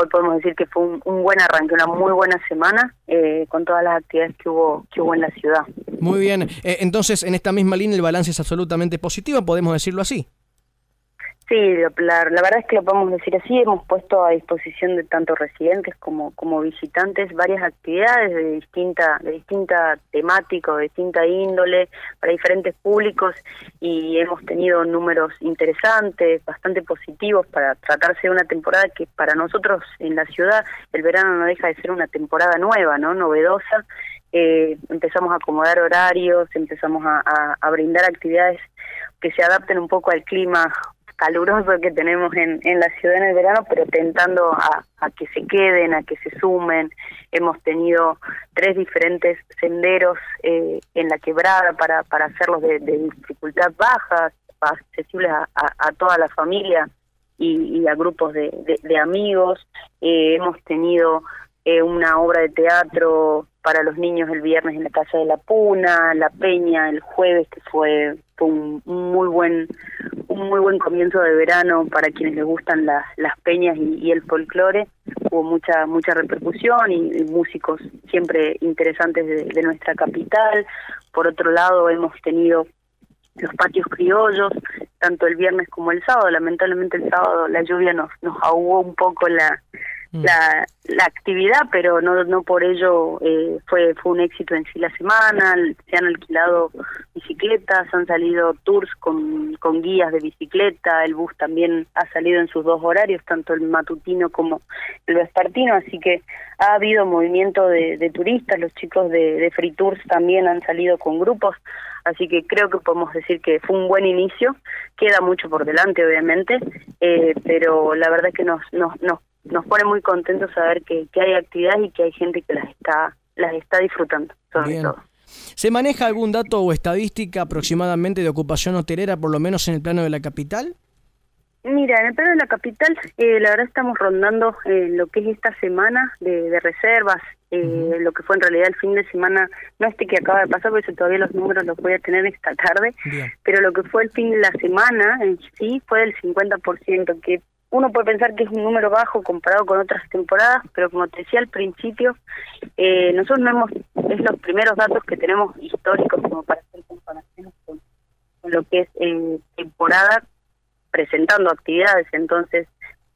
hoy podemos decir que fue un buen arranque, una muy buena semana con todas las actividades que hubo en la ciudad. Muy bien, entonces en esta misma línea el balance es absolutamente positivo, podemos decirlo así. Sí, la verdad es que lo podemos decir así. Hemos puesto a disposición de tanto residentes como visitantes varias actividades de distinta temática, de distinta índole, para diferentes públicos, y hemos tenido números interesantes, bastante positivos, para tratarse de una temporada que para nosotros en la ciudad el verano no deja de ser una temporada nueva, ¿no? Novedosa. Empezamos a acomodar horarios, empezamos a brindar actividades que se adapten un poco al clima caluroso que tenemos en la ciudad en el verano, pero tentando a que se queden, a que se sumen. Hemos tenido 3 diferentes senderos en la quebrada para hacerlos de dificultad baja, accesibles a toda la familia y a grupos de amigos. Hemos tenido una obra de teatro para los niños el viernes en la Casa de la Puna, la Peña el jueves, que fue un muy buen comienzo de verano para quienes les gustan las peñas y el folclore. Hubo mucha repercusión y músicos siempre interesantes de nuestra capital. Por otro lado, hemos tenido los patios criollos, tanto el viernes como el sábado. Lamentablemente el sábado la lluvia nos ahogó un poco la actividad, pero no por ello fue un éxito en sí la semana. Se han alquilado bicicletas, han salido tours con guías de bicicleta, el bus también ha salido en sus 2 horarios, tanto el matutino como el vespertino, así que ha habido movimiento de turistas. Los chicos de Free Tours también han salido con grupos, así que creo que podemos decir que fue un buen inicio. Queda mucho por delante, obviamente, pero la verdad es que nos pone muy contentos saber que hay actividad y que hay gente que las está disfrutando, sobre Bien. todo. ¿Se maneja algún dato o estadística aproximadamente de ocupación hotelera, por lo menos en el plano de la capital? Mira, en el plano de la capital, la verdad estamos rondando lo que es esta semana de reservas, lo que fue en realidad el fin de semana, no que acaba de pasar, porque todavía los números los voy a tener esta tarde. Bien. Pero lo que fue el fin de la semana en sí fue del 50%, que uno puede pensar que es un número bajo comparado con otras temporadas, pero como te decía al principio, nosotros es los primeros datos que tenemos históricos como para hacer comparaciones con lo que es temporada presentando actividades. Entonces,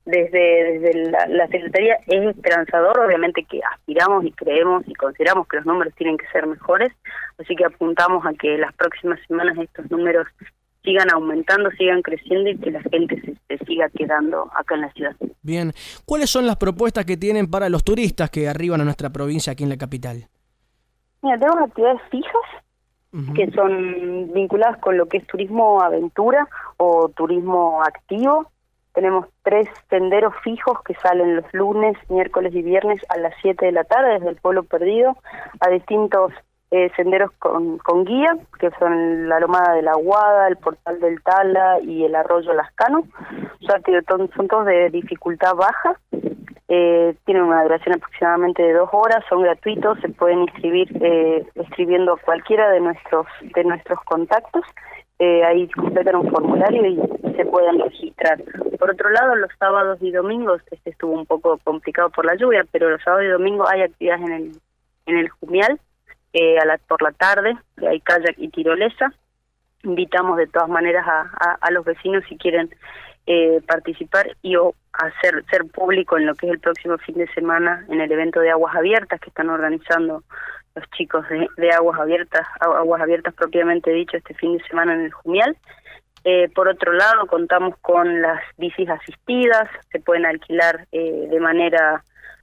desde la Secretaría es esperanzador, obviamente que aspiramos y creemos y consideramos que los números tienen que ser mejores, así que apuntamos a que las próximas semanas estos números sigan aumentando, sigan creciendo y que la gente se siga quedando acá en la ciudad. Bien, ¿cuáles son las propuestas que tienen para los turistas que arriban a nuestra provincia aquí en la capital? Mira, tenemos actividades fijas que son vinculadas con lo que es turismo aventura o turismo activo. Tenemos 3 senderos fijos que salen los lunes, miércoles y viernes a las 7 de la tarde desde el Pueblo Perdido a distintos senderos con guía, que son la Lomada de la Aguada, el Portal del Tala y el Arroyo Lascano. O sea, que son todos de dificultad baja, tienen una duración aproximadamente de 2 horas, son gratuitos, se pueden inscribir escribiendo a cualquiera de nuestros contactos. Ahí completan un formulario y se pueden registrar. Por otro lado, los sábados y domingos, estuvo un poco complicado por la lluvia, pero los sábados y domingos hay actividades en el Jumial, por la tarde, que hay kayak y tirolesa. Invitamos de todas maneras a los vecinos si quieren participar o ser público en lo que es el próximo fin de semana en el evento de Aguas Abiertas que están organizando los chicos de Aguas Abiertas propiamente dicho, este fin de semana en el Jumial. Por otro lado, contamos con las bicis asistidas, se pueden alquilar de manera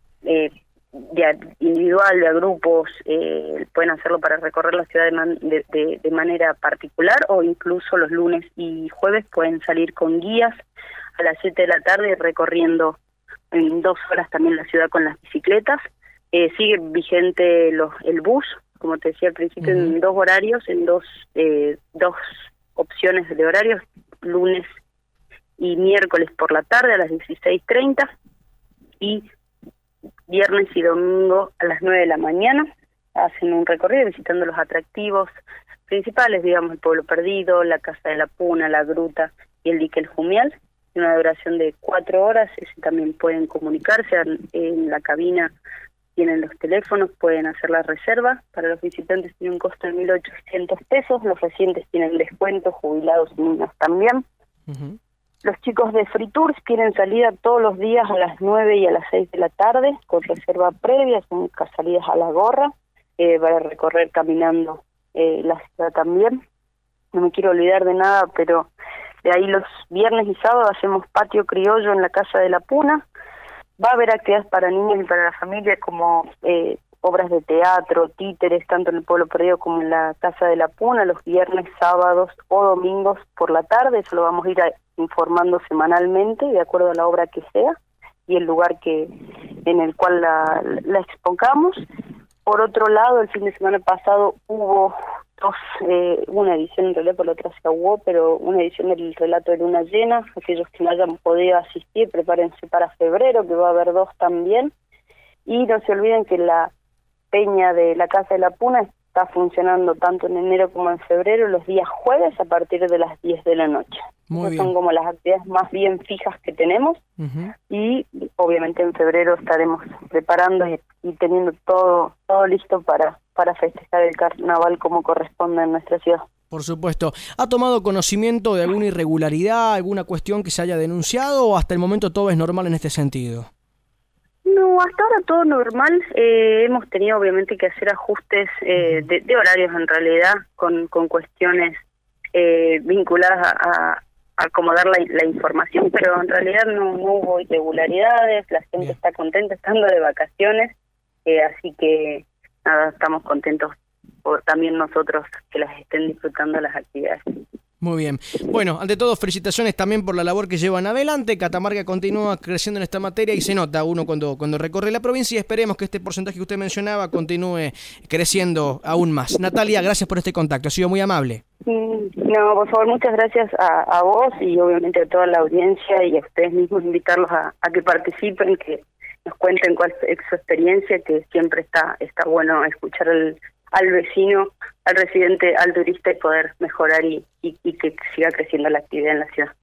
individual, de a grupos, pueden hacerlo para recorrer la ciudad de manera particular, o incluso los lunes y jueves pueden salir con guías a las 7 de la tarde recorriendo en 2 horas también la ciudad con las bicicletas. Sigue vigente el bus, como te decía al principio, en 2 horarios, en dos opciones de horarios, lunes y miércoles por la tarde a las 16:30 y viernes y domingo a las 9 de la mañana. Hacen un recorrido visitando los atractivos principales, digamos, el Pueblo Perdido, la Casa de la Puna, la Gruta y el Dique El Jumial. tiene una duración de 4 horas, ese también pueden comunicarse en la cabina. Tienen los teléfonos, pueden hacer la reserva. Para los visitantes tiene un costo de 1.800 pesos. Los residentes tienen descuento, jubilados y niños también. Uh-huh. Los chicos de Free Tours tienen salida todos los días a las 9 y a las 6 de la tarde, con reserva previa, son salidas a la gorra, para recorrer caminando la ciudad también. No me quiero olvidar de nada, pero de ahí los viernes y sábados hacemos patio criollo en la Casa de la Puna. Va a haber actividades para niños y para la familia, como obras de teatro, títeres, tanto en el Pueblo Perdido como en la Casa de la Puna, los viernes, sábados o domingos por la tarde. Eso lo vamos a ir informando semanalmente, de acuerdo a la obra que sea y el lugar en el cual la expongamos. Por otro lado, el fin de semana pasado hubo una edición, en realidad por la otra se ahogó, pero una edición del relato de Luna Llena. Aquellos que no hayan podido asistir, prepárense para febrero, que va a haber 2 también. Y no se olviden que la peña de la Casa de la Puna está funcionando tanto en enero como en febrero, los días jueves a partir de las 10 de la noche. Esas son como las actividades más bien fijas que tenemos. Uh-huh. Y obviamente en febrero estaremos preparando y teniendo todo listo para festejar el carnaval como corresponde en nuestra ciudad. Por supuesto. ¿Ha tomado conocimiento de alguna irregularidad, alguna cuestión que se haya denunciado, o hasta el momento todo es normal en este sentido? No, hasta ahora todo normal. Hemos tenido obviamente que hacer ajustes de horarios en realidad, con cuestiones vinculadas a acomodar la información, pero en realidad no hubo irregularidades, la gente está contenta estando de vacaciones, así que nada, estamos contentos por también nosotros que las estén disfrutando las actividades. Muy bien. Bueno, ante todo, felicitaciones también por la labor que llevan adelante. Catamarca continúa creciendo en esta materia y se nota uno cuando recorre la provincia, y esperemos que este porcentaje que usted mencionaba continúe creciendo aún más. Natalia, gracias por este contacto, ha sido muy amable. No, por favor, muchas gracias a vos y obviamente a toda la audiencia, y a ustedes mismos invitarlos a que participen, que nos cuenten cuál es su experiencia, que siempre está bueno escuchar al vecino, al residente, al turista, y poder mejorar y que siga creciendo la actividad en la ciudad.